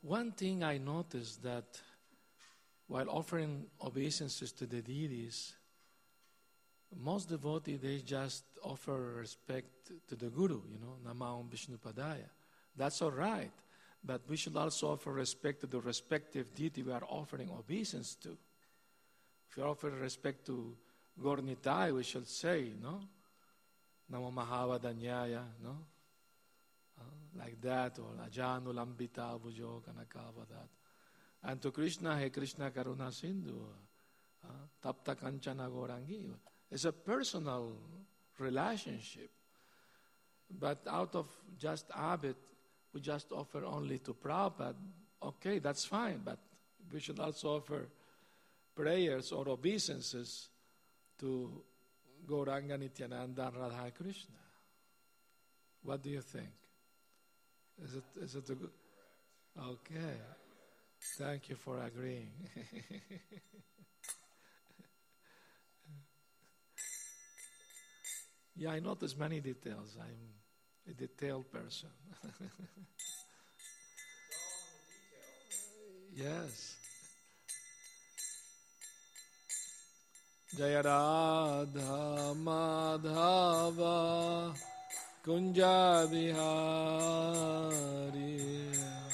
one thing I noticed that while offering obeisances to the deities, most devotees, they just offer respect to the Guru, Namaham Vishnupadaya. That's all right. But we should also offer respect to the respective deity we are offering obeisance to. If we offer respect to Gornitai, we should say, Namo Mahavadanyaya, like that, or Ajanu Lambita Bhujo Kanakavadat. And to Krishna, He Krishna Karuna Sindhu, Tapta Kanchana Gaurangi. It's a personal relationship. But out of just habit, we just offer only to Prabhupada. Okay, that's fine, but we should also offer prayers or obeisances to Gauranga Nityananda and Radha Krishna. What do you think? Is it a good? Okay. Thank you for agreeing. Yeah, I notice many details. I'm a detailed person. Yes. Jaya Radha Madhava Kunja Bihari.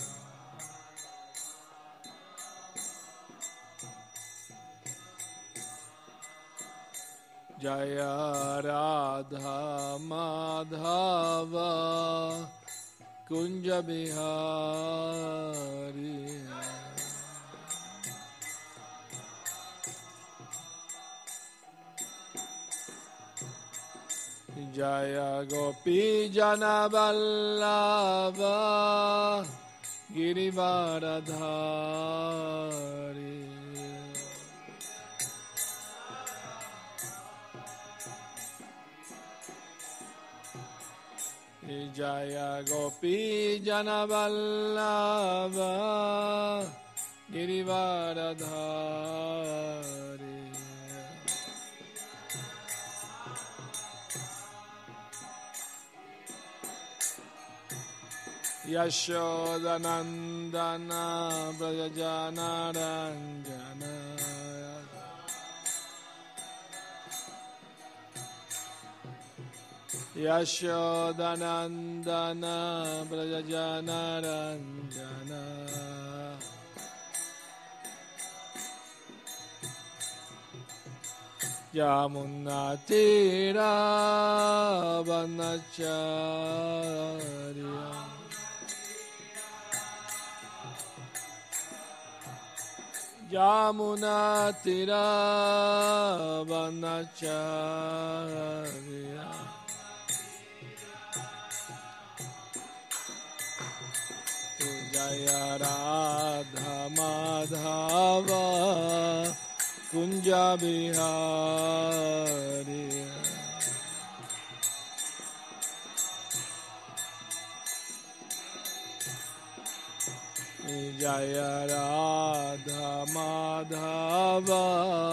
Jaya Radha Madhava Kunja Bihari. Jaya Gopi Jana Vallabha Girivaradhari. Jaya Gopi Jana Vallabha Girivaradhari. Yashodanandana Brajajana Ranjana. Yashodanandana Brajajana Ranjana. Yamunatira Vanacharya. Yamunatira Vanacharya. Jaya Radha Madhava Kunja Bihari. Jaya Radha Madhava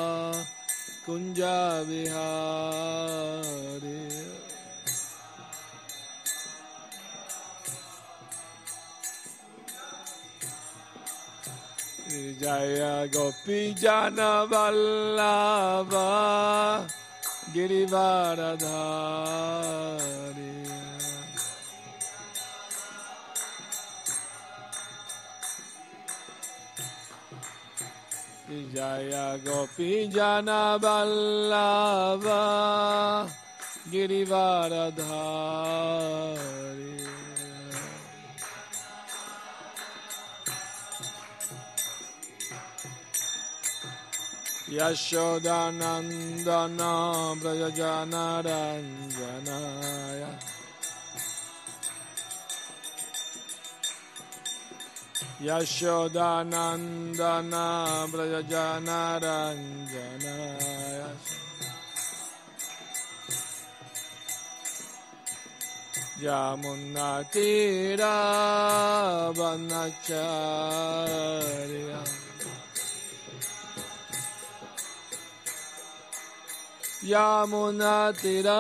Kunja Bihari. Jaya Gopi Jana Vallabha Girivaradhari. Jaya Gopi Jana Vallabha Girivaradhari. Yashodanandana Brajajana Ranjanaya. Yashodanandana Brajajana Ranjanaya. Yamunatira Vanacharya. Yamunatira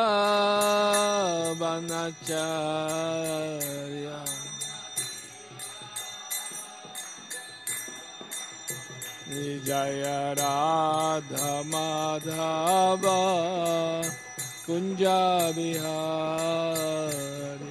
Vanacharya. Jaya Radha Madhava Kunja Bihari.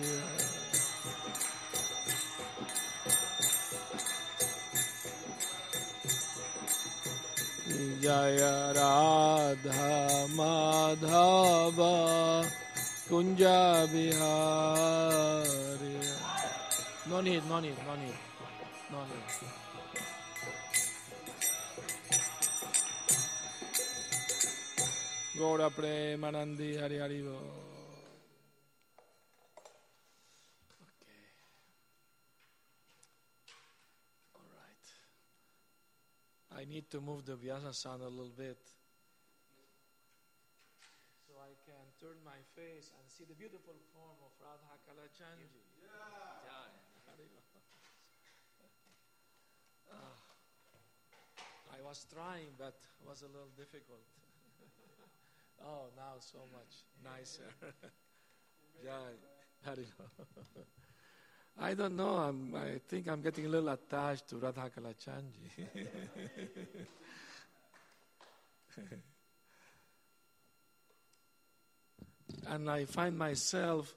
Jaya Radha Madhava Kunja Bihari. No need. Gaura Premanandi Hari Hari Bo. Okay. All right. I need to move the Vyasasana a little bit so I can turn my face and see the beautiful form of Radha Kalachandji. I was trying, but it was a little difficult. Oh, now so much nicer. I don't know. I think I'm getting a little attached to Radha Kalachandji. And I find myself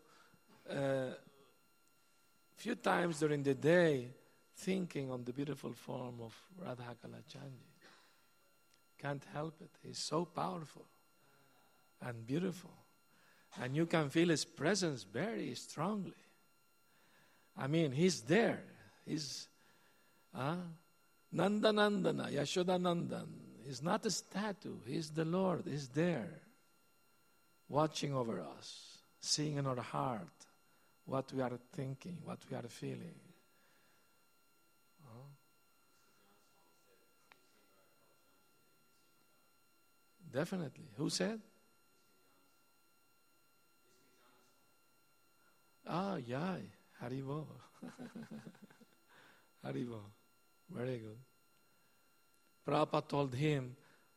few times during the day thinking on the beautiful form of Radha Kalachandji. Can't help it. He's so powerful and beautiful. And you can feel his presence very strongly. I mean, he's there. He's Nandanandana, Yashodanandan. He's not a statue. He's the Lord. He's there, watching over us, seeing in our heart what we are thinking, what we are feeling. Definitely. Who said? Yeah. Haribo. Haribo. Very good. Prabhupada told him,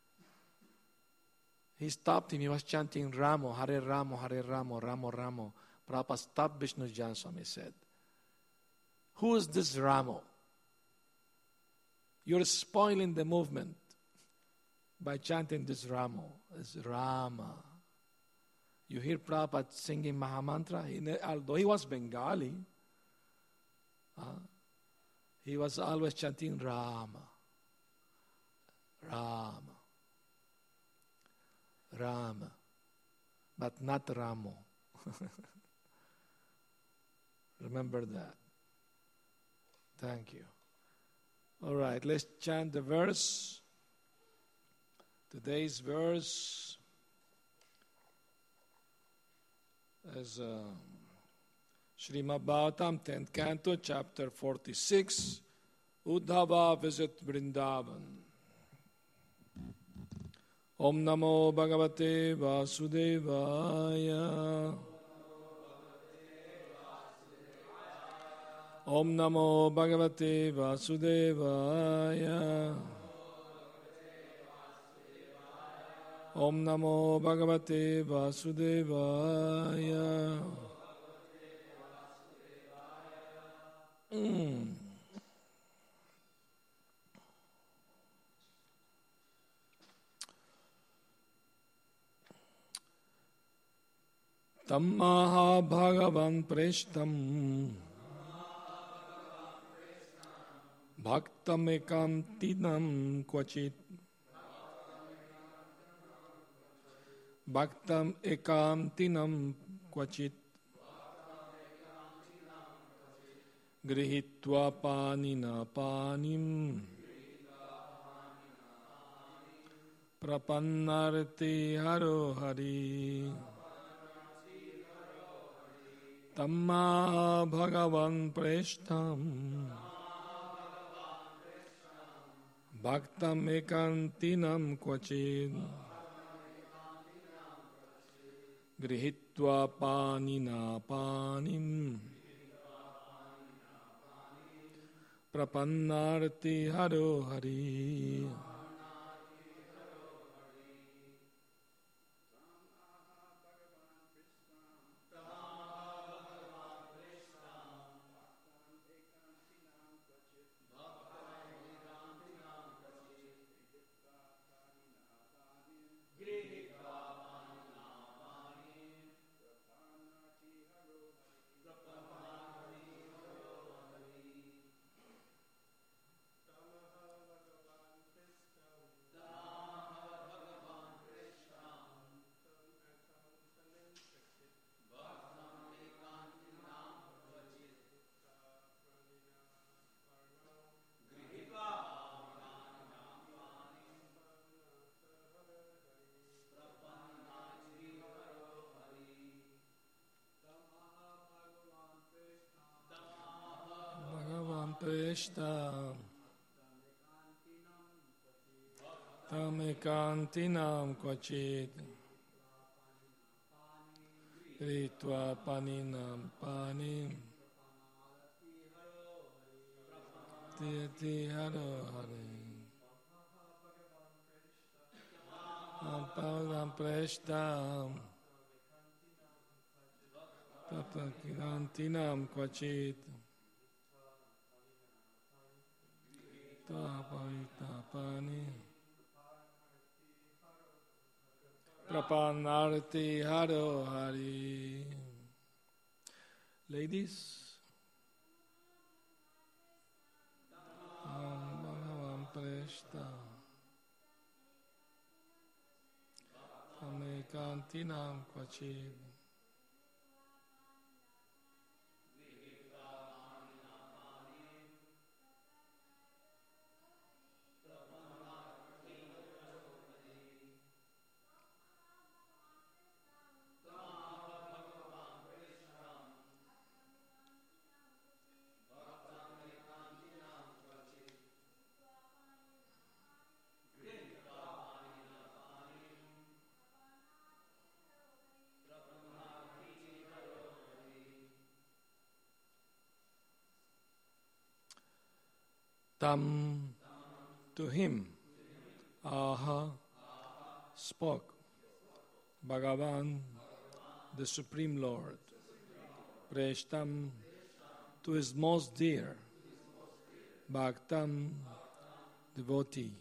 he stopped him, he was chanting Ramo, Hare Ramo, Hare Ramo, Ramo Ramo. Prabhupada stopped Vishnu Jan Swami, said, who is this Ramo? You're spoiling the movement by chanting this Ramo. It's Rama. You hear Prabhupada singing Mahamantra, although he was Bengali, he was always chanting Rama, Rama, Rama, but not Ramo. Remember that. Thank you. All right, let's chant the verse. Today's verse is Srimad Bhagavatam, 10th Canto, chapter 46, Uddhava visit Vrindavan. Om Namo Bhagavate Vasudevaya. Om Namo Bhagavate Vasudevaya. Om Namo Bhagavate Vasudevaya. Tammaha Bhagavan Preshtam Bhaktam Ekantinam Kvachit Bhaktam Ekantinam Kvachit Grihitva Panina Panim Prapannarti Haro Hari Tamma Bhagavan Preshtam Bhaktam Ekantinam Kvachid Grihitva Panina Panim Prapannarti Haro Hari. preshta tamekantinam kvachit ritva paninam panim tiyati haro hari ampalam preshtam tamekantinam kvachit tapavita panim Prapanarti Haro Hari. Ladies, Bhagavan Preshta Amekantinam Kvachid Tam, to him, Aha, spoke, Bhagavan, the Supreme Lord, Preshtam, to his most dear, Bhaktam, devotee,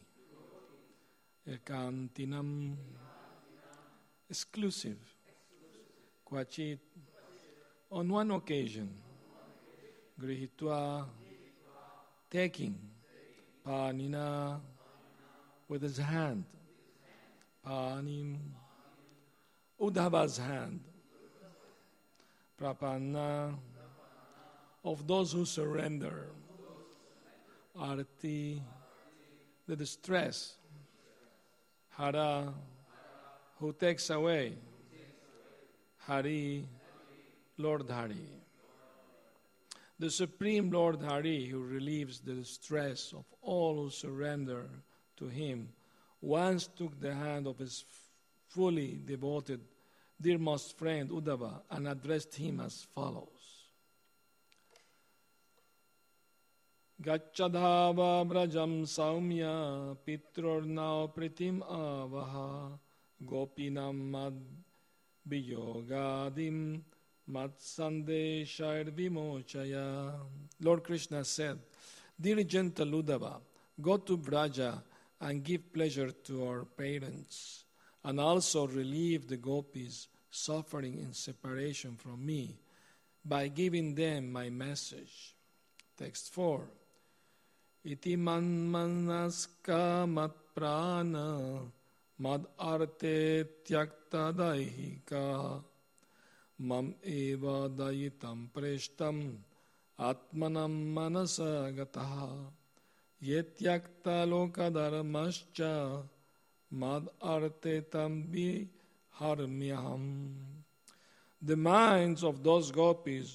Ekantinam, exclusive, Kvachit, on one occasion, Grihitva, taking, Panina, with his hand, Panim, Uddhava's hand, Prapanna, of those who surrender, Arti, the distress, Hara, who takes away, Hari, Lord Hari. The Supreme Lord Hari, who relieves the distress of all who surrender to him, once took the hand of his fully devoted, dearmost friend Uddhava and addressed him as follows. Gacchadhava brajam saumya pitrornao pritim avaha gopinam mad biyogadim Matsandeshair Vimochaya. Lord Krishna said, Dear gentle Uddhava, go to Vraja and give pleasure to our parents, and also relieve the gopis suffering in separation from me by giving them my message. Text 4. Iti man manaska mat prana mad arte tyakta daihika Mam eva dayitam preshtam atmanam manasa gataha yetyakta lokadharmascha mad artetam viharmyaham. The minds of those gopis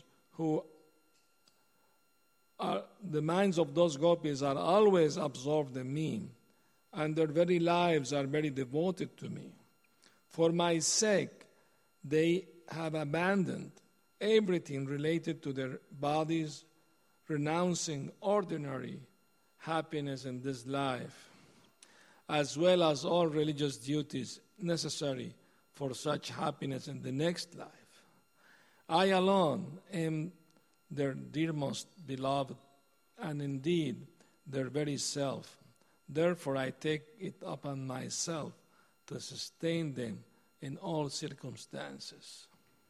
are always absorbed in me, and their very lives are very devoted to me. For my sake, they have abandoned everything related to their bodies, renouncing ordinary happiness in this life, as well as all religious duties necessary for such happiness in the next life. I alone am their dearmost beloved, and indeed their very self. Therefore I take it upon myself to sustain them in all circumstances.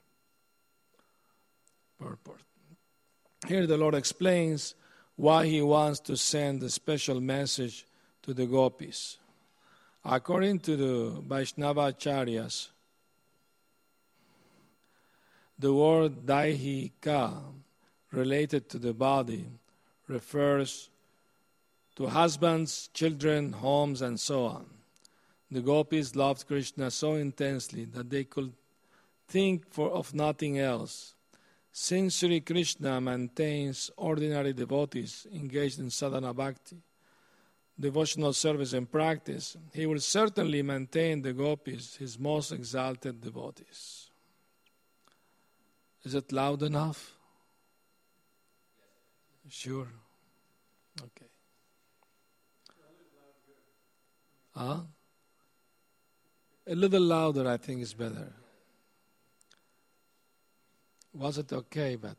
Purport. Here the Lord explains why he wants to send a special message to the gopis. According to the Vaishnava Acharyas, the word daihika, related to the body, refers to husbands, children, homes, and so on. The gopis loved Krishna so intensely that they could think of nothing else, Since Sri Krishna maintains ordinary devotees engaged in sadhana bhakti, devotional service and practice, he will certainly maintain the gopis, his most exalted devotees. Is it loud enough? Sure. Okay. Huh? A little louder, I think, is better. Was it okay? But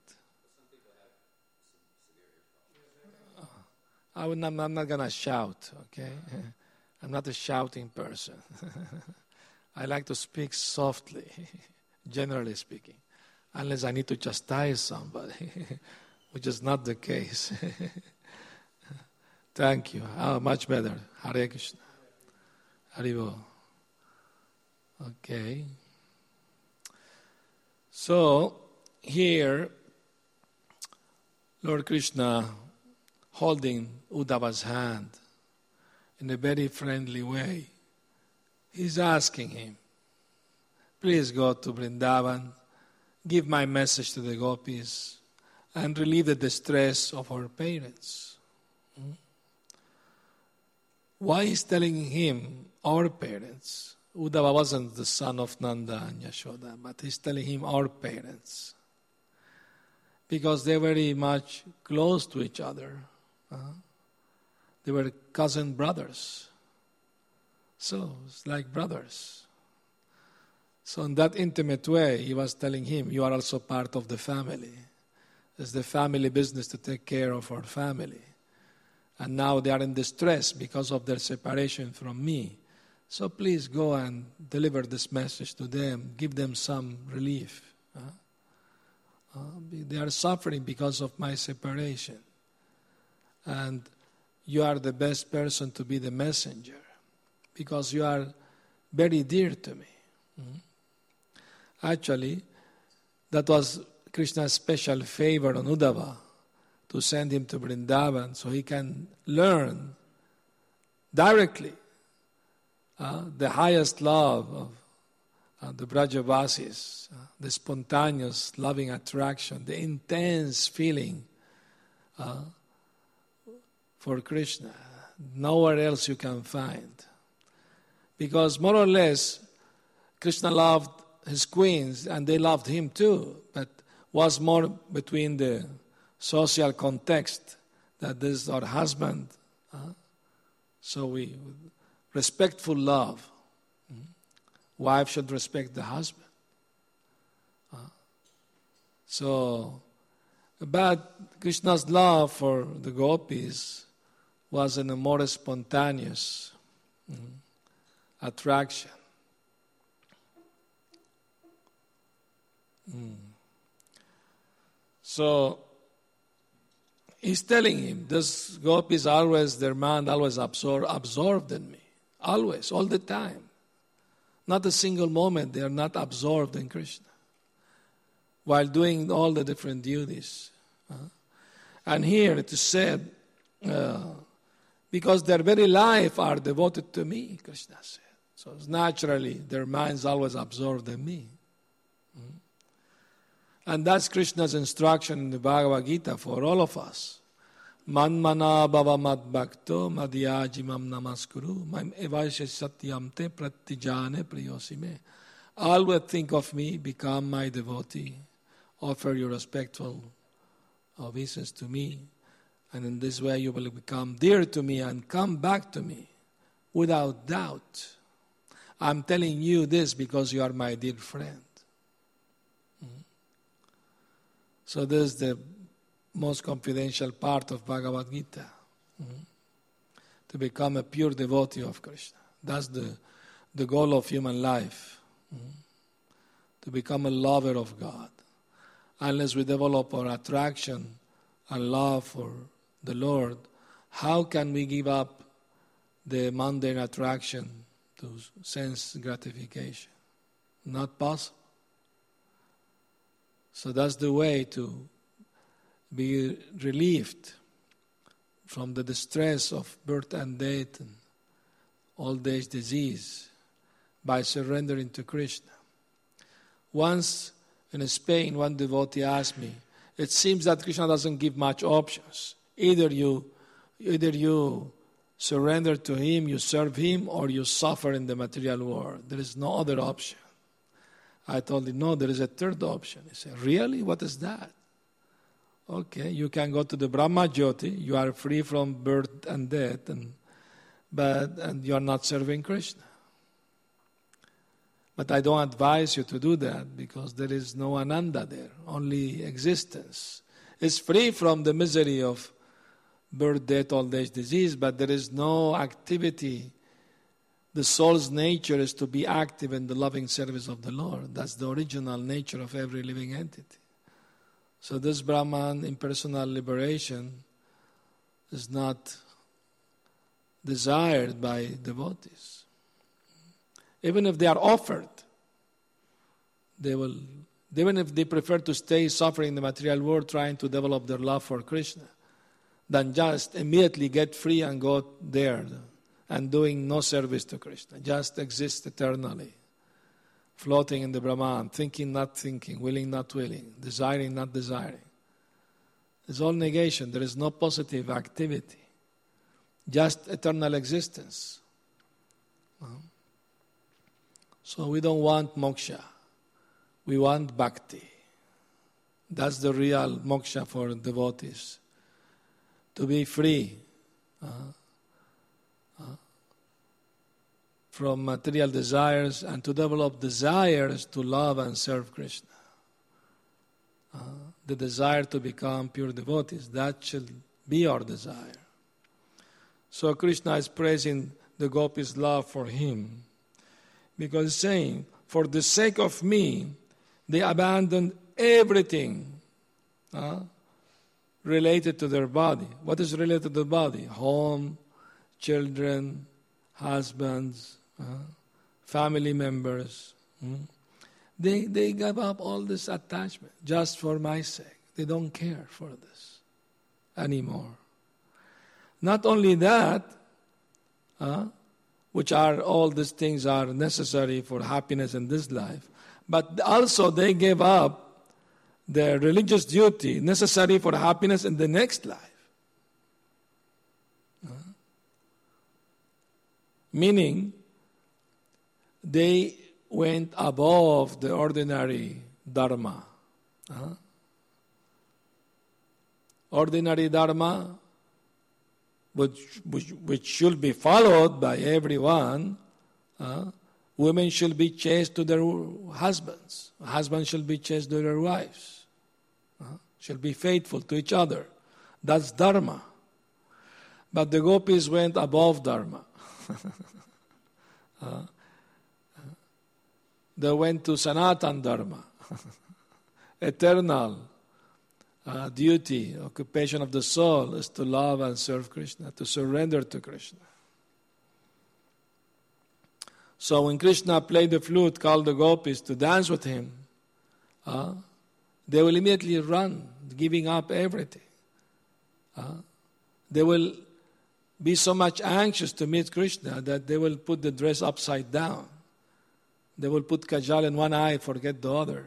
I'm not going to shout, okay? I'm not a shouting person. I like to speak softly, generally speaking, unless I need to chastise somebody, which is not the case. Thank you. Oh, much better. Hare Krishna. Haribo. Okay. So, here, Lord Krishna holding Uddhava's hand in a very friendly way, he's asking him, please go to Vrindavan, give my message to the gopis, and relieve the distress of our parents. Why is telling him our parents? Uddhava wasn't the son of Nanda and Yashoda, but he's telling him our parents. Because they're very much close to each other. They were cousin brothers. So it's like brothers. So in that intimate way, he was telling him, you are also part of the family. It's the family business to take care of our family. And now they are in distress because of their separation from me. So please go and deliver this message to them. Give them some relief. They are suffering because of my separation. And you are the best person to be the messenger because you are very dear to me. Actually, that was Krishna's special favor on Uddhava, to send him to Vrindavan so he can learn directly the highest love of the Brajavasis, the spontaneous loving attraction, the intense feeling for Krishna. Nowhere else you can find. Because more or less, Krishna loved his queens and they loved him too, but was more between the social context that this is our husband. So we, respectful love. Wife should respect the husband. But Krishna's love for the gopis was in a more spontaneous attraction. So he's telling him, this gopis always, their mind always absorbed in me. Always, all the time. Not a single moment they are not absorbed in Krishna while doing all the different duties. And here it is said, because their very life are devoted to me, Krishna said. So naturally their minds always absorbed in me. And that's Krishna's instruction in the Bhagavad Gita for all of us. Manmana bhava mad bhakto madhyajimam namaskuru mam evasya satyam te pratijane priyosime. Always think of me, become my devotee, offer your respectful obeisance to me, and in this way you will become dear to me and come back to me without doubt. I'm telling you this because you are my dear friend. So this is the most confidential part of Bhagavad Gita. To become a pure devotee of Krishna. That's the goal of human life. To become a lover of God. Unless we develop our attraction and love for the Lord, how can we give up the mundane attraction to sense gratification? Not possible. So that's the way to be relieved from the distress of birth and death and old age disease by surrendering to Krishna. Once In Spain, one devotee asked me, it seems that Krishna doesn't give much options. Either you surrender to him, you serve him, or you suffer in the material world. There is no other option. I told him, no, there is a third option. He said, really? What is that? Okay, you can go to the Brahma Jyoti. You are free from birth and death, and you are not serving Krishna. But I don't advise you to do that because there is no Ananda there, only existence. It's free from the misery of birth, death, old age, disease, but there is no activity. The soul's nature is to be active in the loving service of the Lord. That's the original nature of every living entity. So this Brahman, impersonal liberation, is not desired by devotees. Even if they are offered, even if they prefer to stay suffering in the material world trying to develop their love for Krishna, than just immediately get free and go there and doing no service to Krishna, just exist eternally, floating in the Brahman, thinking not thinking, willing not willing, desiring not desiring. It's all negation. There is no positive activity, just eternal existence. So we don't want moksha. We want bhakti. That's the real moksha for devotees. To be free from material desires and to develop desires to love and serve Krishna. The desire to become pure devotees, that should be our desire. So Krishna is praising the gopis' love for him because he's saying, for the sake of me, they abandoned everything related to their body. What is related to the body? Home, children, husbands, family members. They gave up all this attachment just for my sake. They don't care for this anymore. Not only that, which are all these things are necessary for happiness in this life, but also they gave up their religious duty necessary for happiness in the next life. Meaning, they went above the ordinary dharma. Ordinary dharma, which should be followed by everyone. Women should be chaste to their husbands. Husbands should be chaste to their wives. Should be faithful to each other. That's dharma. But the gopis went above dharma. They went to Sanatan Dharma, eternal duty, occupation of the soul is to love and serve Krishna, to surrender to Krishna. So when Krishna played the flute, called the gopis to dance with him, they will immediately run, giving up everything. They will be so much anxious to meet Krishna that they will put the dress upside down. They will put kajal in one eye, forget the other.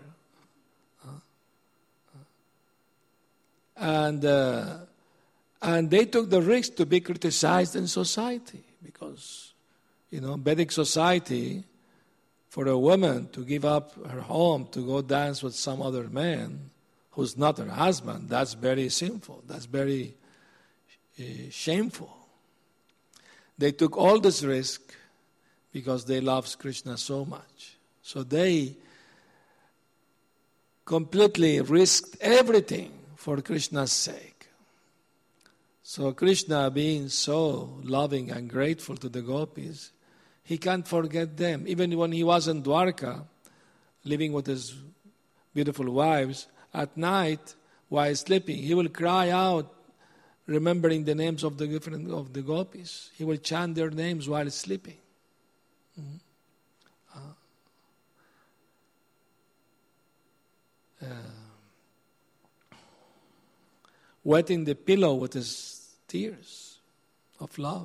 And they took the risk to be criticized in society because, Vedic society, for a woman to give up her home to go dance with some other man who's not her husband, that's very sinful. That's very shameful. They took all this risk because they loved Krishna so much. So they completely risked everything for Krishna's sake. So Krishna, being so loving and grateful to the gopis, he can't forget them. Even when he was in Dwarka, living with his beautiful wives, at night, while sleeping, he will cry out, remembering the names of the gopis. He will chant their names while sleeping. Wetting the pillow with his tears of love.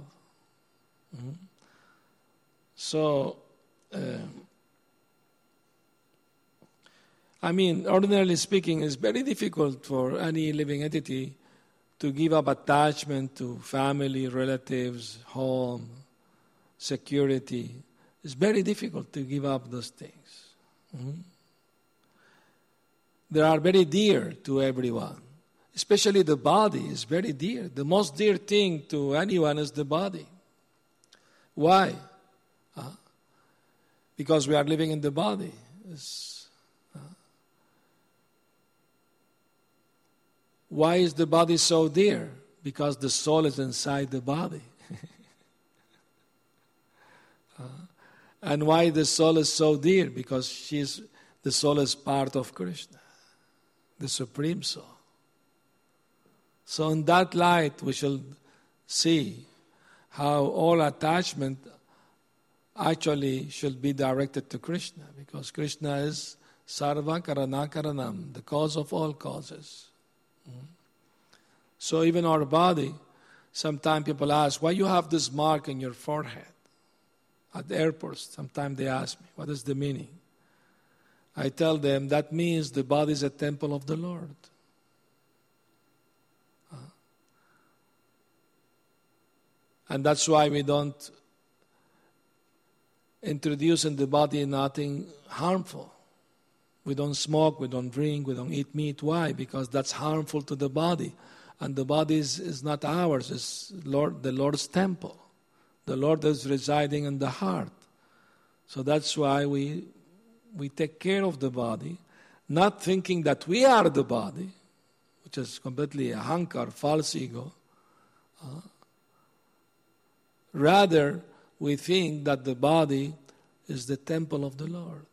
So, Ordinarily speaking, it's very difficult for any living entity to give up attachment to family, relatives, home, security. It's very difficult to give up those things. They are very dear to everyone. Especially the body is very dear. The most dear thing to anyone is the body. Why? Because we are living in the body. Why is the body so dear? Because the soul is inside the body. And why the soul is so dear? Because the soul is part of Krishna, the Supreme Soul. So in that light, we shall see how all attachment actually should be directed to Krishna, because Krishna is Sarva Karana Karanam, the cause of all causes. So even our body, sometimes people ask, why you have this mark in your forehead? At the airports, sometimes they ask me, what is the meaning? I tell them, that means the body is a temple of the Lord. And that's why we don't introduce in the body nothing harmful. We don't smoke, we don't drink, we don't eat meat. Why? Because that's harmful to the body. And the body is not ours, it's the Lord's temple. The Lord is residing in the heart. So that's why we take care of the body, not thinking that we are the body, which is completely a ahankar, false ego. Rather, we think that the body is the temple of the Lord.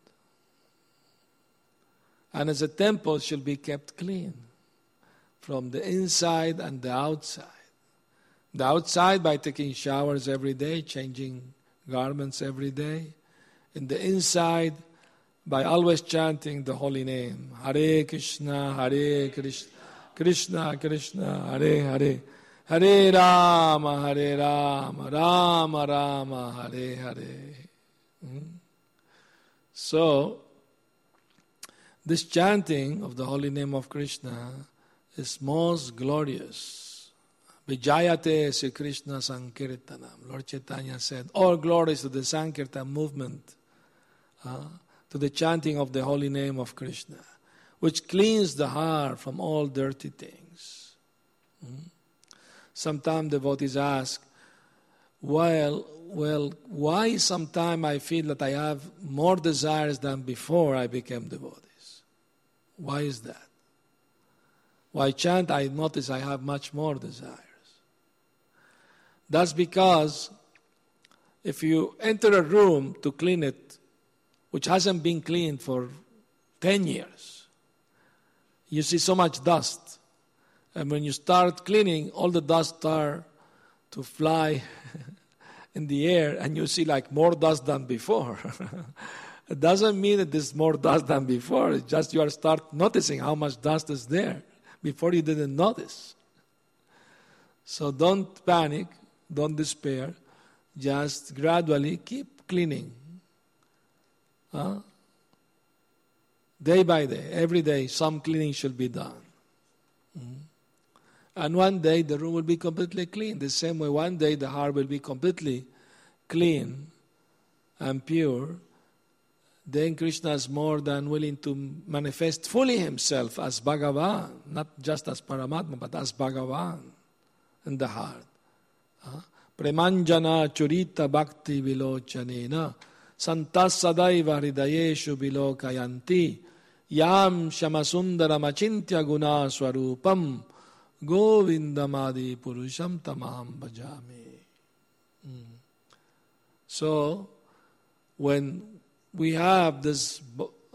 And as a temple, it should be kept clean from the inside and the outside. The outside by taking showers every day, changing garments every day. In the inside by always chanting the holy name. Hare Krishna, Krishna Krishna, Hare Hare. Hare Rama, Rama Rama, Hare Hare. So, this chanting of the holy name of Krishna is most glorious. Vijayate Sri Krishna Sankirtanam. Lord Chaitanya said, all glories to the Sankirtan movement, to the chanting of the holy name of Krishna, which cleans the heart from all dirty things. Sometimes devotees ask, well, why sometimes I feel that I have more desires than before I became devotees? Why is that? Why chant, I notice I have much more desires. That's because if you enter a room to clean it, which hasn't been cleaned for 10 years, you see so much dust. And when you start cleaning, all the dust start to fly in the air, and you see like more dust than before. It doesn't mean that there's more dust than before. It's just you start noticing how much dust is there. Before you didn't notice. So don't panic, don't despair. Just gradually keep cleaning. Day by day, every day, some cleaning should be done. And one day the room will be completely clean. The same way one day the heart will be completely clean and pure. Then Krishna is more than willing to manifest fully himself as Bhagavan, not just as Paramatma, but as Bhagavan in the heart. Premanjana churita bhakti vilochanena santas sadaiva hridayeshu vilokayanti yam shamasundara machintya guna swarupam govindamadi purusham tamaham bhajami. So, when we have this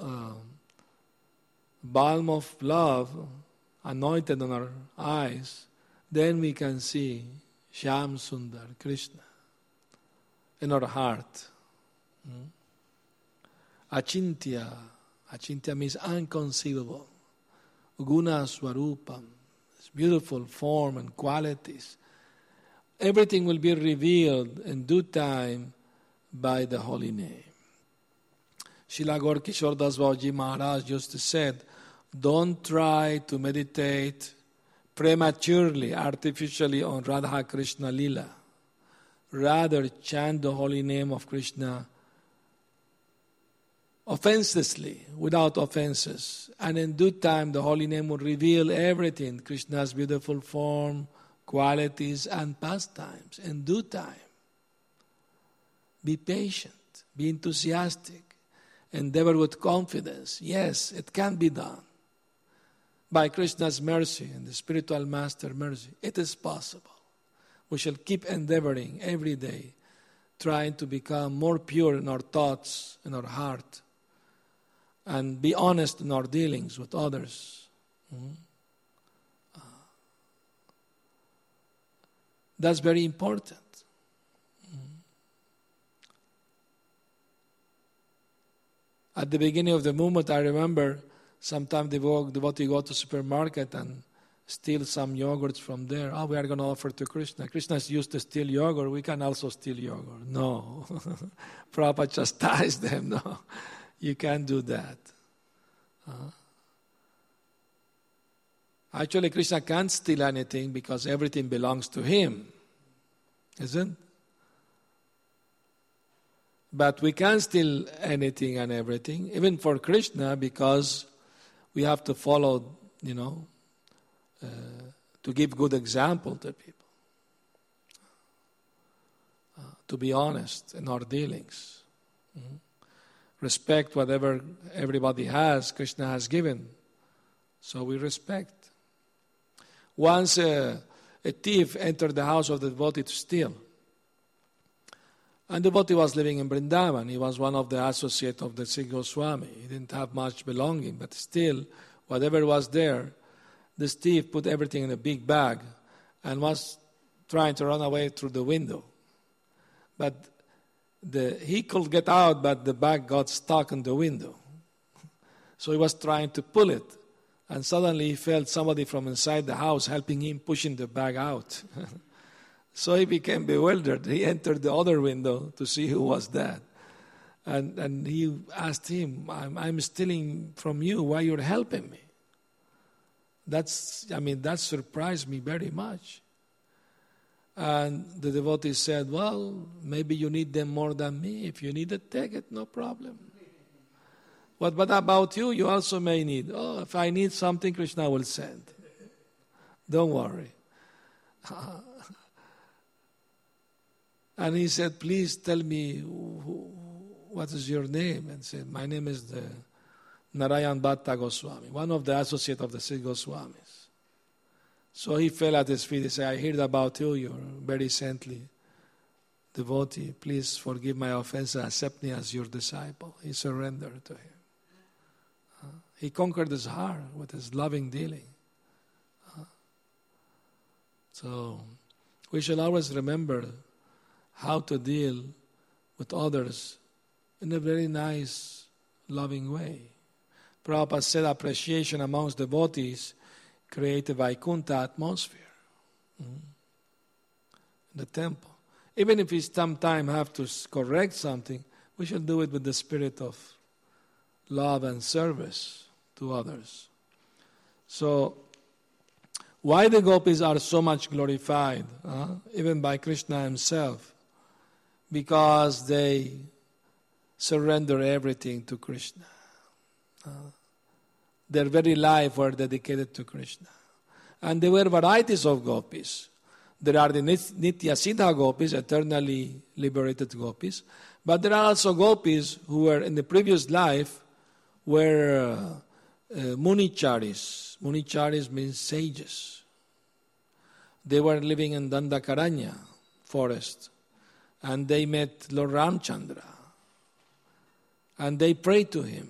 balm of love anointed on our eyes, then we can see Shyam Sundar, Krishna, in our heart. Achintya. Achintya means unconceivable. Guna Swarupam. It's beautiful form and qualities. Everything will be revealed in due time by the holy name. Srila Gaur Kishore Das Babaji Maharaj used to say, don't try to meditate prematurely, artificially on Radha Krishna Leela. Rather, chant the holy name of Krishna offenselessly, without offenses. And in due time, the holy name will reveal everything, Krishna's beautiful form, qualities, and pastimes. In due time. Be patient, be enthusiastic, endeavor with confidence. Yes, it can be done. By Krishna's mercy and the spiritual master mercy, it is possible. We shall keep endeavoring every day, trying to become more pure in our thoughts, in our heart, and be honest in our dealings with others. That's very important. At the beginning of the movement, I remember sometimes the devotee go to supermarket and steal some yogurts from there. Oh, we are going to offer to Krishna. Krishna used to steal yogurt. We can also steal yogurt. No. Prabhupada chastised them. No, you can't do that. Actually, Krishna can't steal anything because everything belongs to him. Isn't it? But we can steal anything and everything, even for Krishna, because we have to follow, to give good example to people. To be honest in our dealings. Respect whatever everybody has, Krishna has given. So we respect. Once a thief entered the house of the devotee to steal. And the devotee was living in Vrindavan. He was one of the associates of the Sri Goswami. He didn't have much belonging, but still, whatever was there, this thief put everything in a big bag and was trying to run away through the window. But he could get out, but the bag got stuck in the window. So he was trying to pull it, and suddenly he felt somebody from inside the house helping him, pushing the bag out. So he became bewildered. He entered the other window to see who was that. And he asked him, I'm stealing from you. Why you're helping me? That surprised me very much. And the devotee said, well, maybe you need them more than me. If you need it, take it, no problem. What about you? You also may need. Oh, if I need something, Krishna will send. Don't worry. And he said, please tell me what is your name? And said, my name is the Narayan Bhatta Goswami, one of the associates of the Sri Goswamis. So he fell at his feet. He said, I heard about you. You're very saintly devotee. Please forgive my offense and accept me as your disciple. He surrendered to him. He conquered his heart with his loving dealing. So we shall always remember how to deal with others in a very nice, loving way. Prabhupada said appreciation amongst devotees create a Vaikuntha atmosphere in the temple. Even if we sometimes have to correct something, we should do it with the spirit of love and service to others. So, why the gopis are so much glorified, even by Krishna himself? Because they surrender everything to Krishna. Their very life were dedicated to Krishna. And there were varieties of gopis. There are the Nitya Siddha gopis, eternally liberated gopis. But there are also gopis who were in the previous life were Municharis. Municharis means sages. They were living in Dandakaranya forest. And they met Lord Ramchandra. And they prayed to him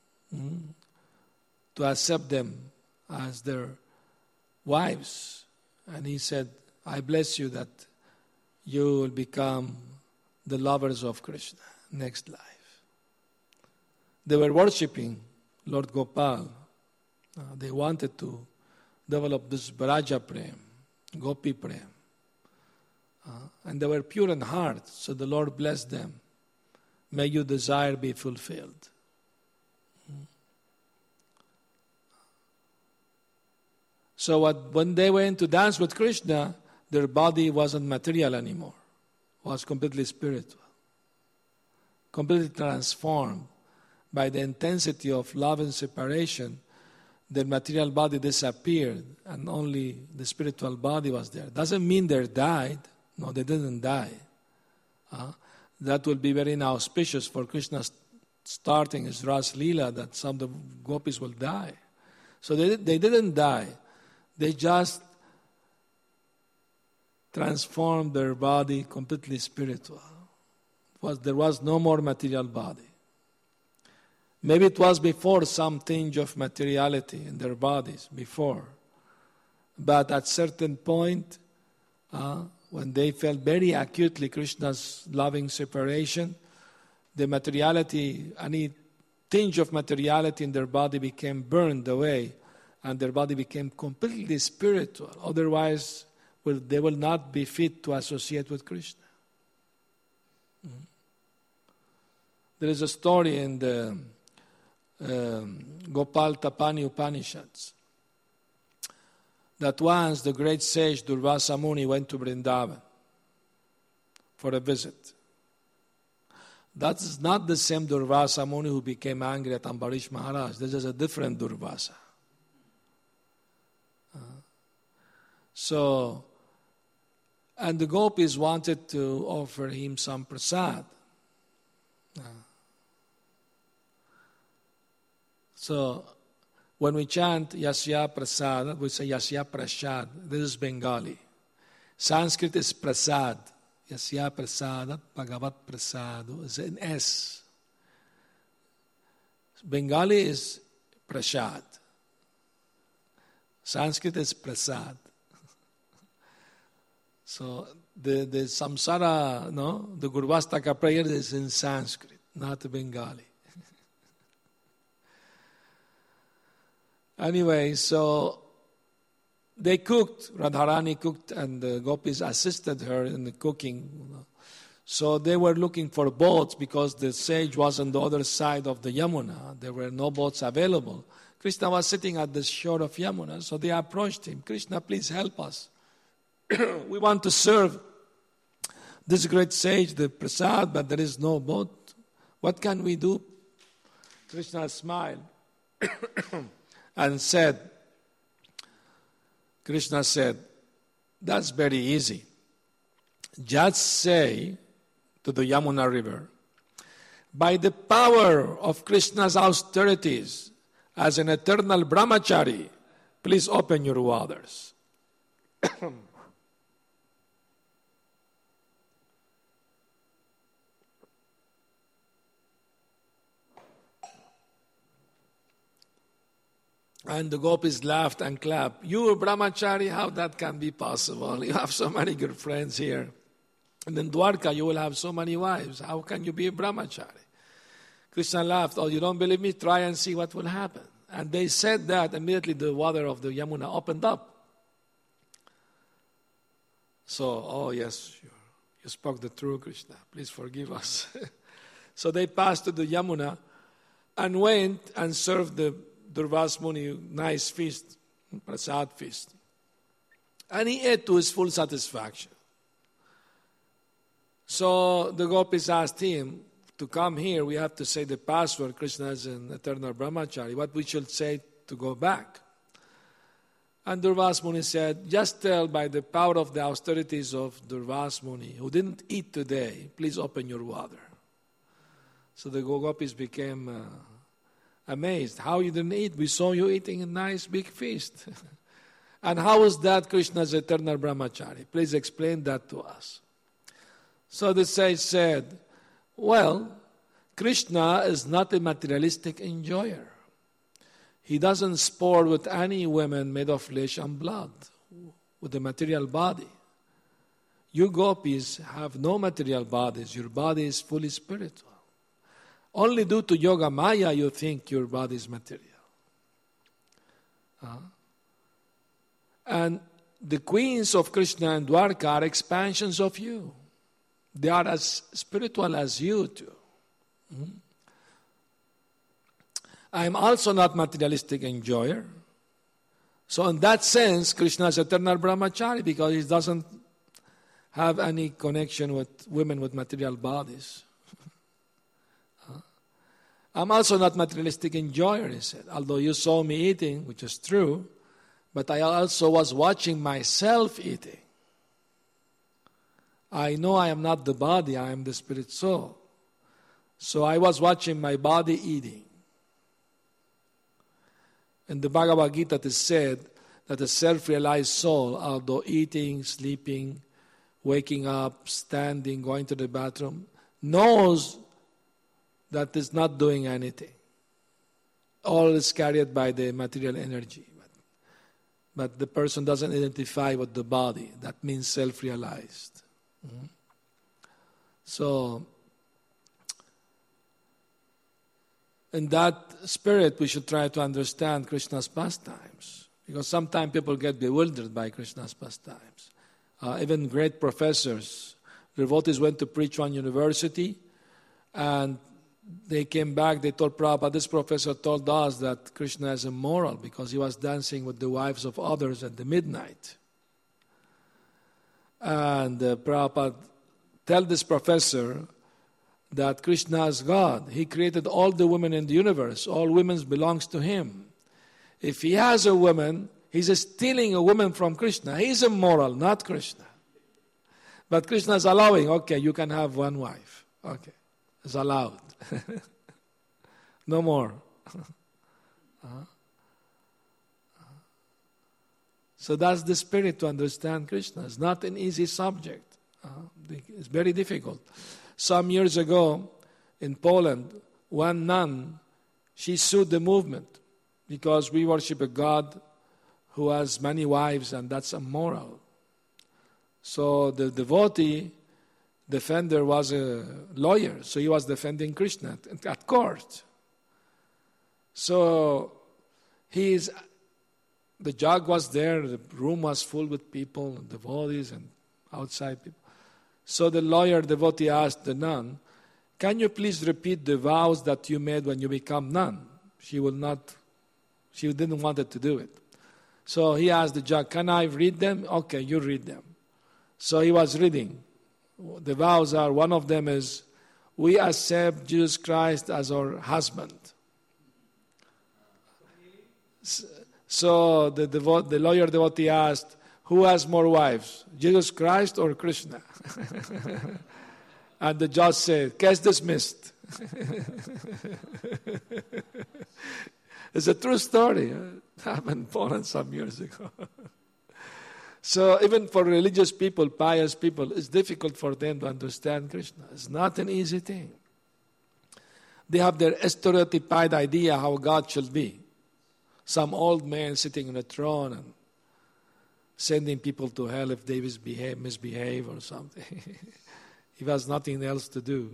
to accept them as their wives. And he said, I bless you that you will become the lovers of Krishna next life. They were worshipping Lord Gopal. They wanted to develop this Braja Prem, Gopi Prem. And they were pure in heart, so the Lord blessed them. May your desire be fulfilled. So when they went to dance with Krishna, their body wasn't material anymore. It was completely spiritual. Completely transformed by the intensity of love and separation. Their material body disappeared and only the spiritual body was there. Doesn't mean they died. No, they didn't die. That will be very inauspicious for Krishna starting his Ras Leela, that some of the gopis will die. So they didn't die. They just transformed their body completely spiritual. There was no more material body. Maybe it was before some tinge of materiality in their bodies, before. But at certain point, when they felt very acutely Krishna's loving separation, the materiality, any tinge of materiality in their body became burned away, and their body became completely spiritual. Otherwise, they will not be fit to associate with Krishna. There is a story in the Gopal Tapani Upanishads that once the great sage Durvasa Muni went to Vrindavan for a visit. That is not the same Durvasa Muni who became angry at Ambarish Maharaj. This is a different Durvasa. And the gopis wanted to offer him some prasad. So when we chant Yasya Prasad, we say Yasya Prasad. This is Bengali. Sanskrit is Prasad. Yasya Prasad, Bhagavat Prasad is an S. Bengali is Prasad. Sanskrit is Prasad. So the samsara, the Gurvastaka prayer is in Sanskrit, not Bengali. Anyway, so they cooked, Radharani cooked, and the gopis assisted her in the cooking. So they were looking for boats because the sage was on the other side of the Yamuna. There were no boats available. Krishna was sitting at the shore of Yamuna, so they approached him. Krishna, please help us. We want to serve this great sage, the prasad, but there is no boat. What can we do? Krishna smiled and said, Krishna said, that's very easy. Just say to the Yamuna river, by the power of Krishna's austerities, as an eternal brahmachari, please open your waters. And the gopis laughed and clapped. You a brahmachari, how that can be possible? You have so many good friends here. And in Dwarka, you will have so many wives. How can you be a brahmachari? Krishna laughed. Oh, you don't believe me? Try and see what will happen. And they said that. Immediately the water of the Yamuna opened up. So, oh yes, you spoke the truth, Krishna. Please forgive us. So they passed to the Yamuna and went and served the Durvasa Muni nice feast, prasad feast. And he ate to his full satisfaction. So the gopis asked him, to come here, we have to say the password, Krishna is an eternal brahmachari, what we should say to go back. And Durvasa Muni said, just tell by the power of the austerities of Durvasa Muni, who didn't eat today, please open your water. So the gopis became amazed. How you didn't eat? We saw you eating a nice big feast. And how is that Krishna's eternal brahmachari? Please explain that to us. So the sage said, well, Krishna is not a materialistic enjoyer. He doesn't sport with any women made of flesh and blood, with a material body. You gopis have no material bodies. Your body is fully spiritual. Only due to Yoga Maya you think your body is material. And the queens of Krishna and Dwarka are expansions of you. They are as spiritual as you too. I am also not materialistic enjoyer. So in that sense, Krishna is eternal brahmachari because he doesn't have any connection with women with material bodies. I'm also not materialistic enjoyer, he said. Although you saw me eating, which is true, but I also was watching myself eating. I know I am not the body, I am the spirit soul. So I was watching my body eating. In the Bhagavad Gita it is said that a self-realized soul, although eating, sleeping, waking up, standing, going to the bathroom, knows that is not doing anything. All is carried by the material energy. But the person doesn't identify with the body. That means self-realized. Mm-hmm. So, in that spirit, we should try to understand Krishna's pastimes. Because sometimes people get bewildered by Krishna's pastimes. Even great professors, devotees went to preach one university, and they came back, they told Prabhupada, this professor told us that Krishna is immoral because he was dancing with the wives of others at the midnight. And Prabhupada told this professor that Krishna is God. He created all the women in the universe. All women belongs to him. If he has a woman, he's stealing a woman from Krishna. He's immoral, not Krishna. But Krishna is allowing, okay, you can have one wife. Okay, it's allowed. No more. So that's the spirit to understand Krishna. It's not an easy subject. It's very difficult. Some years ago in Poland, one nun, she sued the movement because we worship a God who has many wives and that's immoral. So the devotee defender was a lawyer, so he was defending Krishna at court. So the judge was there, the room was full with people, devotees and outside people. So the lawyer devotee asked the nun, can you please repeat the vows that you made when you become nun? She didn't want to do it. So he asked the judge, can I read them? Okay, you read them. So he was reading. The vows are, one of them is, we accept Jesus Christ as our husband. So the lawyer devotee asked, who has more wives, Jesus Christ or Krishna? And the judge said, case dismissed. It's a true story. It happened in Poland some years ago. So even for religious people, pious people, it's difficult for them to understand Krishna. It's not an easy thing. They have their stereotyped idea how God should be. Some old man sitting on a throne and sending people to hell if they misbehave or something. He has nothing else to do.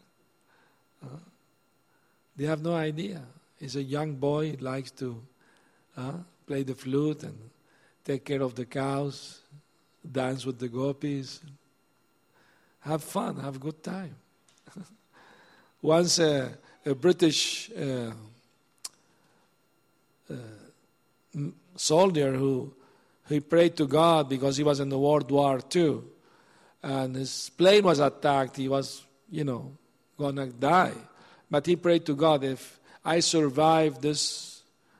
They have no idea. He's a young boy, he likes to play the flute and take care of the cows, dance with the gopis, have fun, have a good time. Once a British soldier he prayed to God because he was in the World War II, and his plane was attacked. He was, going to die. But he prayed to God, if I survive this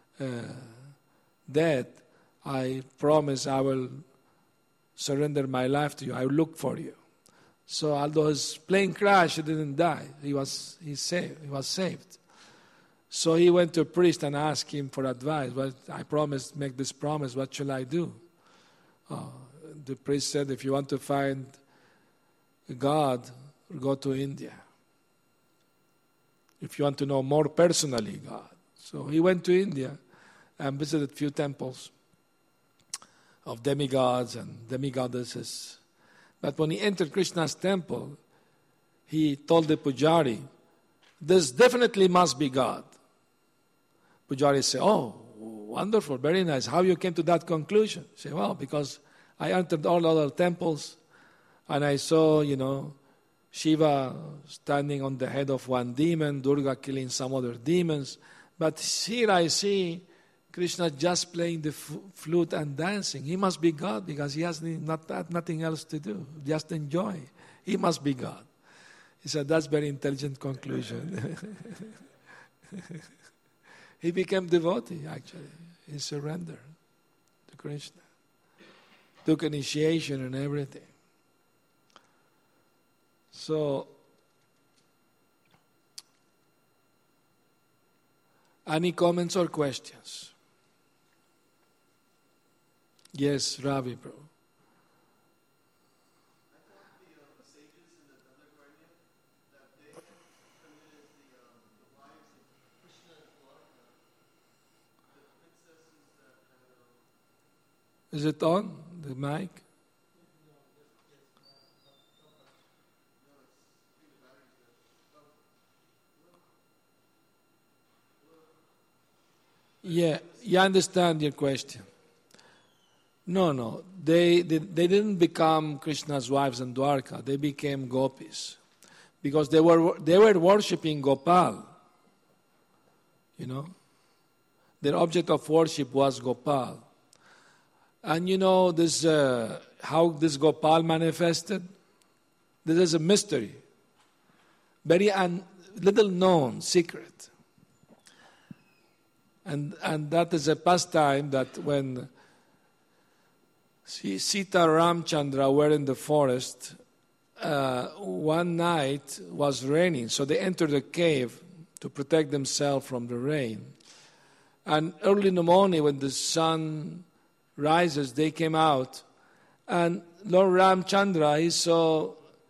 death, I promise I will surrender my life to you. I will look for you. So although his plane crashed, he didn't die. He was saved. So he went to a priest and asked him for advice. Well, I promised, make this promise. What shall I do? The priest said, if you want to find God, go to India. If you want to know more personally God. So he went to India and visited a few temples of demigods and demigoddesses. But when he entered Krishna's temple, he told the pujari, this definitely must be God. Pujari said, oh, wonderful, very nice. How you came to that conclusion? He said, well, because I entered all other temples and I saw, Shiva standing on the head of one demon, Durga killing some other demons. But here I see Krishna just playing the flute and dancing. He must be God because he has nothing else to do. Just enjoy. He must be God. He said, that's very intelligent conclusion. He became devotee, actually. He surrendered to Krishna. Took initiation and everything. So, any comments or questions? Yes, Ravi, bro. Is it on, the mic? Yeah, you understand your question. No. They didn't become Krishna's wives in Dwarka. They became gopis. Because they were worshipping Gopal. You know? Their object of worship was Gopal. And you know this how this Gopal manifested? This is a mystery. Very little known secret. And that is a pastime that when Sita and Ramchandra were in the forest, one night was raining, so they entered a cave to protect themselves from the rain. And early in the morning when the sun rises, they came out, and Lord Ramchandra, he saw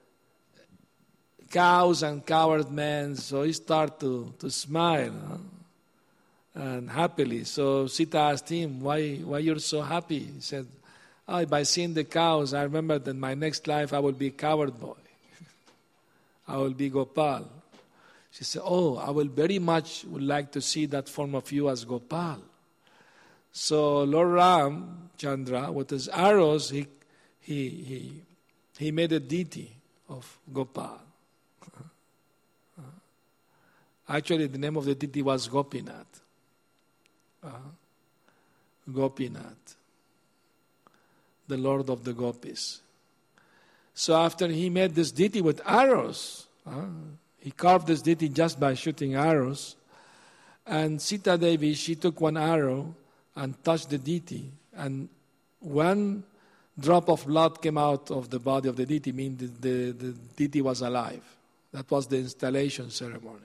cows and cowherd men, so he started to smile. And happily. So Sita asked him, why you're so happy? He said, by seeing the cows, I remember that in my next life I will be a cowherd boy. I will be Gopal. She said, I will very much would like to see that form of you as Gopal. So Lord Ramchandra, with his arrows, he made a deity of Gopal. Actually, the name of the deity was Gopinath. Gopinath, the Lord of the Gopis. So after he made this deity with arrows, he carved this deity just by shooting arrows, and Sita Devi, she took one arrow and touched the deity, and one drop of blood came out of the body of the deity, meaning the deity was alive. That was the installation ceremony.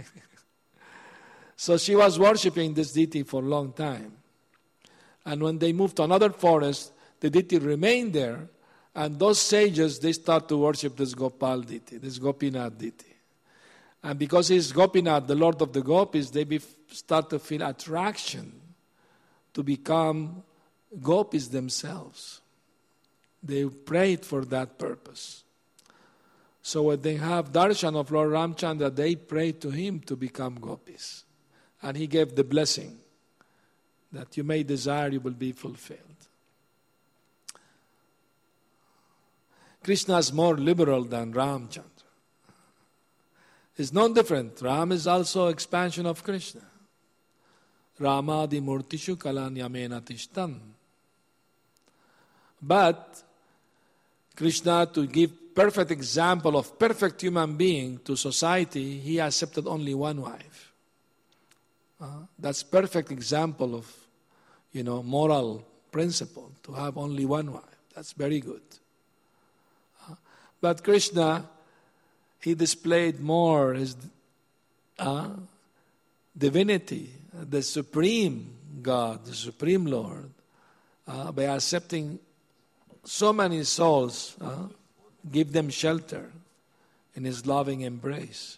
So she was worshipping this deity for a long time. And when they moved to another forest, the deity remained there. And those sages, they start to worship this Gopal deity, this Gopinath deity. And because he's Gopinath, the Lord of the Gopis, they start to feel attraction to become gopis themselves. They prayed for that purpose. So when they have darshan of Lord Ramchandra, they pray to him to become gopis. And he gave the blessing that you may desire, you will be fulfilled. Krishna is more liberal than Ramchandra. It's no different. Ram is also expansion of Krishna. Ramadi murtishu kalanyamena tishtan. But Krishna, to give perfect example of perfect human being to society, he accepted only one wife. That's perfect example of, moral principle, to have only one wife. That's very good. But Krishna, he displayed more his divinity, the supreme God, the supreme Lord, by accepting so many souls, give them shelter in his loving embrace.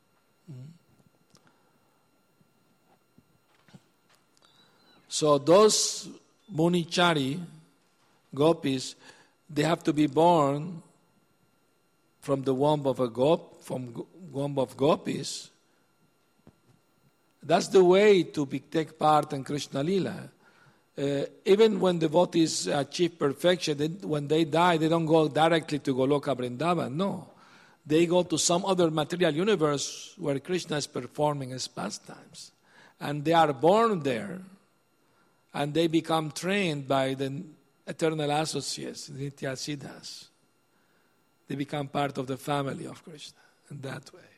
So those Munichari, gopis, they have to be born from the womb of womb of gopis. That's the way to take part in Krishna Lila. Even when devotees achieve perfection, when they die, they don't go directly to Goloka Vrindavan. No. They go to some other material universe where Krishna is performing his pastimes. And they are born there and they become trained by the eternal associates, Nitya Siddhas. They become part of the family of Krishna in that way.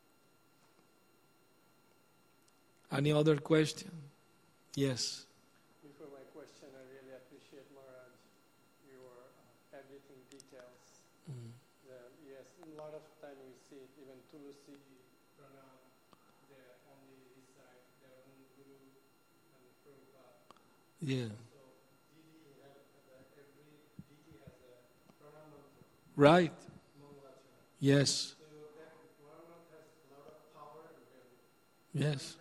Any other question? Yes. Before my question, I really appreciate, Maharaj, your everything details. Yes, a lot of time we see it, even Tulsi, Pranam, they only recite their own Guru and Prabhupada. Yeah. So every deity has a Pranam mantra. Right. Mangalacharana. Yes. So that Pranam has a lot of power and value. Yes.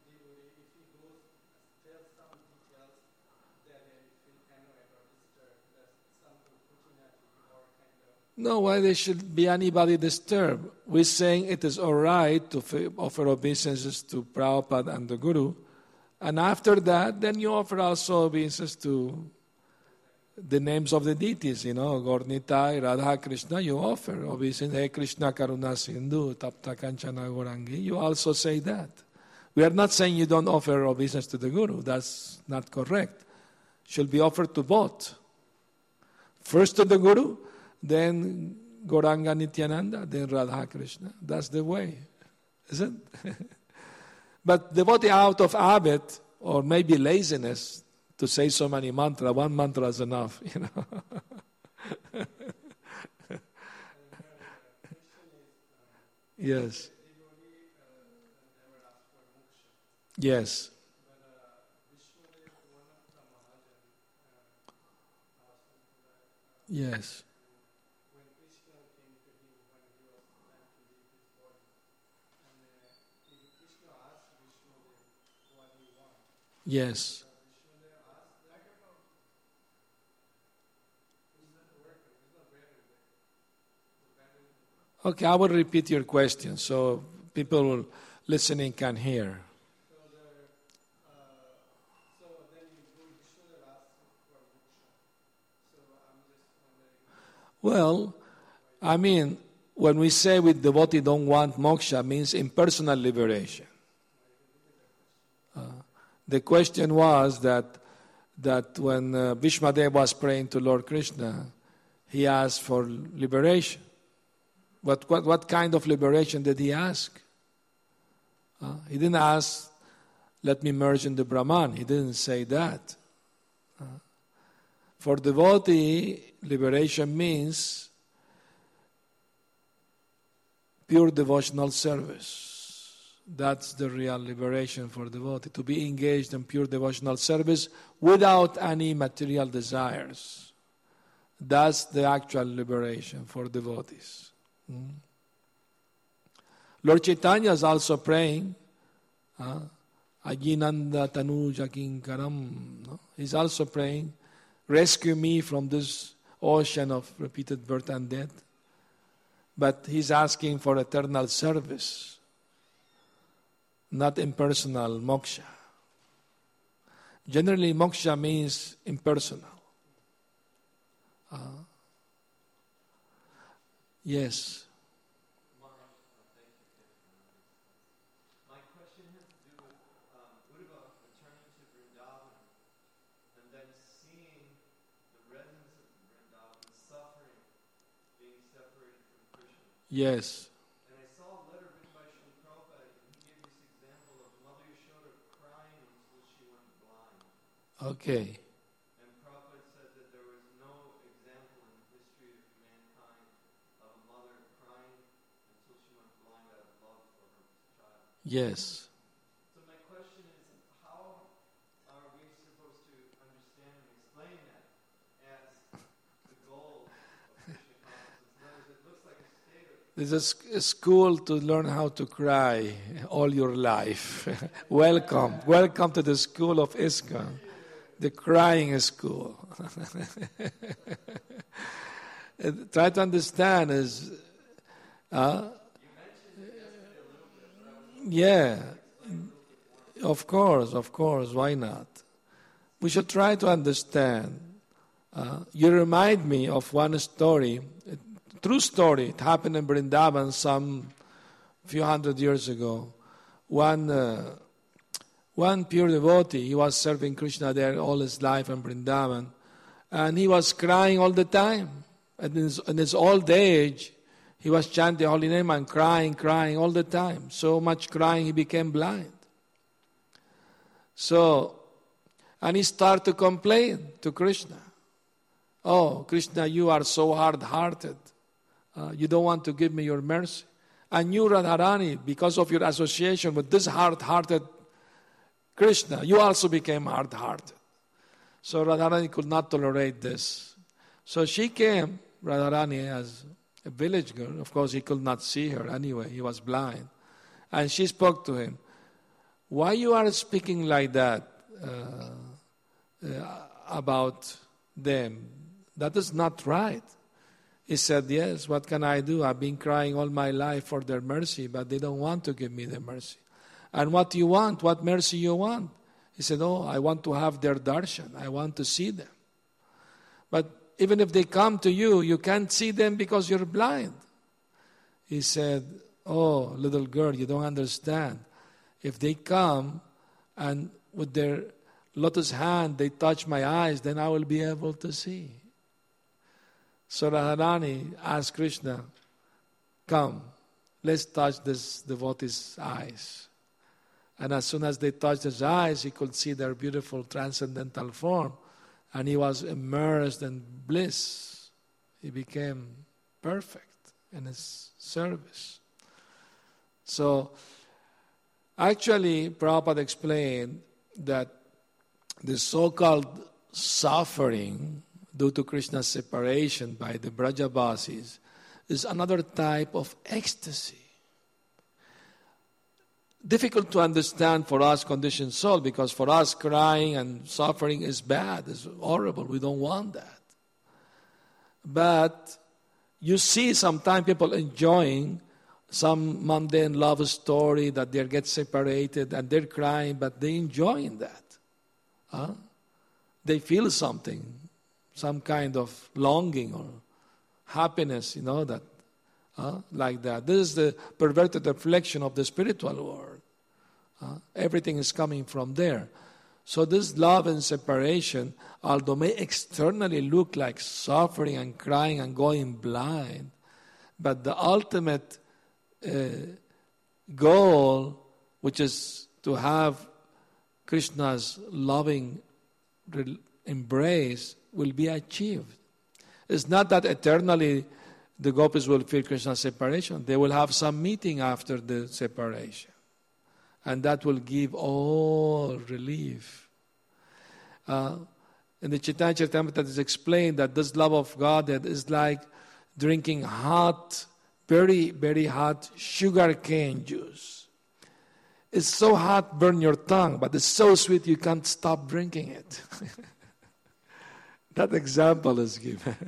No, why there should be anybody disturbed? We're saying it is all right to offer obeisances to Prabhupada and the Guru. And after that, then you offer also obeisances to the names of the deities, Gaura-Nitai, Radha Krishna, you offer obeisance, Hey Krishna Karuna Sindhu, Tapta Kanchana Gaurangi, you also say that. We are not saying you don't offer obeisance to the Guru, that's not correct. Should be offered to both. First to the Guru, then Gauranga Nityananda, then Radha Krishna. That's the way, isn't it? But devotee out of habit, or maybe laziness, to say so many mantras, one mantra is enough, Yes. Yes. Yes. Yes. Okay, I will repeat your question so people listening can hear. Well, I mean, when we say with devotee don't want moksha, means impersonal liberation. The question was that when Bhishmadeva was praying to Lord Krishna, he asked for liberation. But what kind of liberation did he ask? He didn't ask, let me merge in the Brahman. He didn't say that. For devotee, liberation means pure devotional service. That's the real liberation for devotee, to be engaged in pure devotional service without any material desires. That's the actual liberation for devotees. Lord Chaitanya is also praying, Ajinanda Tanuja Kinkaram. He's also praying, rescue me from this ocean of repeated birth and death. But he's asking for eternal service, not impersonal moksha. Generally, moksha means impersonal. Yes. My question has to do with Uddhava returning to Vrindavan and then seeing the residents of Vrindavan suffering, being separated from Krishna. Yes. And I saw a letter written by Srila Prabhupada, and he gave this example of Mother Yashoda crying until she went blind. Okay. And Prabhupada said that there was no example in the history of mankind of a mother crying until she went blind out of love for her child. Yes. So my question is, how are we supposed to understand and explain that as the goal of Krishna consciousness? It looks like a state of... This is a school to learn how to cry all your life. Welcome. Welcome to the school of ISKCON, the crying school. Try to understand is, yeah, of course, why not? We should try to understand. You remind me of one story, a true story. It happened in Vrindavan some few hundred years ago. One one pure devotee, he was serving Krishna there all his life in Vrindavan, and he was crying all the time. And in his old age, he was chanting holy name and crying all the time. So much crying, he became blind. And he started to complain to Krishna. Oh, Krishna, you are so hard-hearted. You don't want to give me your mercy. And you, Radharani, because of your association with this hard-hearted Krishna, you also became hard-hearted. So Radharani could not tolerate this. So she came, Radharani, as a village girl. Of course, he could not see her anyway. He was blind. And she spoke to him. Why you are speaking like that about them? That is not right. He said, yes, what can I do? I've been crying all my life for their mercy, but they don't want to give me the mercy. And what do you want? What mercy you want? He said, oh, I want to have their darshan. I want to see them. But even if they come to you, you can't see them because you're blind. He said, oh, little girl, you don't understand. If they come and with their lotus hand they touch my eyes, then I will be able to see. So Radharani asked Krishna, come, let's touch this devotee's eyes. And as soon as they touched his eyes, he could see their beautiful transcendental form. And he was immersed in bliss. He became perfect in his service. So, actually, Prabhupada explained that the so-called suffering due to Krishna's separation by the Brajavasis is another type of ecstasy. Difficult to understand for us conditioned soul, because for us crying and suffering is bad, is horrible. We don't want that. But you see sometimes people enjoying some mundane love story that they get separated and they're crying, but they enjoying that. They feel something, some kind of longing or happiness, that like that. This is the perverted reflection of the spiritual world. Everything is coming from there. So this love and separation, although may externally look like suffering and crying and going blind, but the ultimate goal, which is to have Krishna's loving embrace, will be achieved. It's not that eternally the gopis will feel Krishna's separation. They will have some meeting after the separation. And that will give all relief. In the Chaitanya Charitamrita it is explained that this love of God is like drinking hot, very, very hot sugar cane juice. It's so hot, burn your tongue, but it's so sweet you can't stop drinking it. That example is given.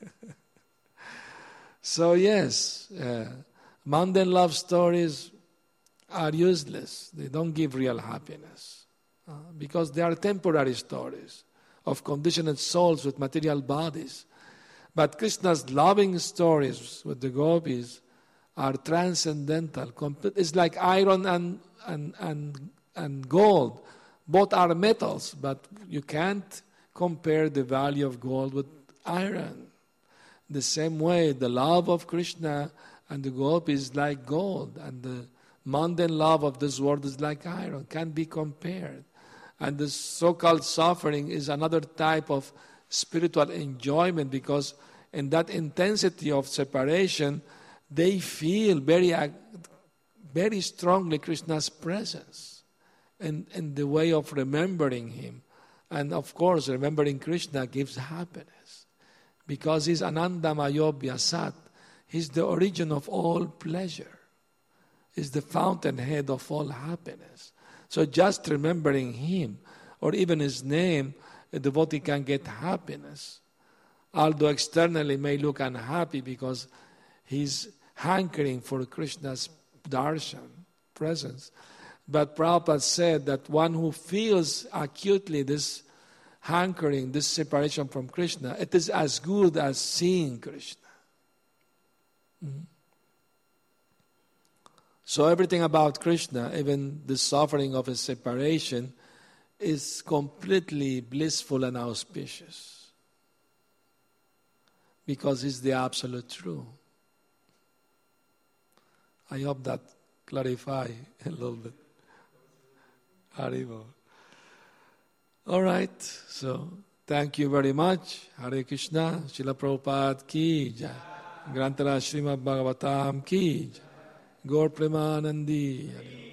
So yes, mundane love stories are useless. They don't give real happiness because they are temporary stories of conditioned souls with material bodies. But Krishna's loving stories with the gopis are transcendental. It's like iron and gold. Both are metals, but you can't compare the value of gold with iron. The same way, the love of Krishna and the gopis is like gold, and the mundane love of this world is like iron, can't be compared. And the so-called suffering is another type of spiritual enjoyment, because in that intensity of separation, they feel very, very strongly Krishna's presence in the way of remembering Him. And of course, remembering Krishna gives happiness, because He's Anandamayo Vyasat. He's the origin of all pleasure. Is the fountainhead of all happiness. So just remembering Him, or even His name, a devotee can get happiness. Although externally may look unhappy because he's hankering for Krishna's darshan, presence. But Prabhupada said that one who feels acutely this hankering, this separation from Krishna, it is as good as seeing Krishna. Mm-hmm. So everything about Krishna, even the suffering of his separation, is completely blissful and auspicious. Because he's the absolute truth. I hope that clarify a little bit. Haribo. All right, so thank you very much. Hare Krishna, Srila Prabhupada ki jai. Grantara Srimad Bhagavatam ki jai. Gaur Premanandi.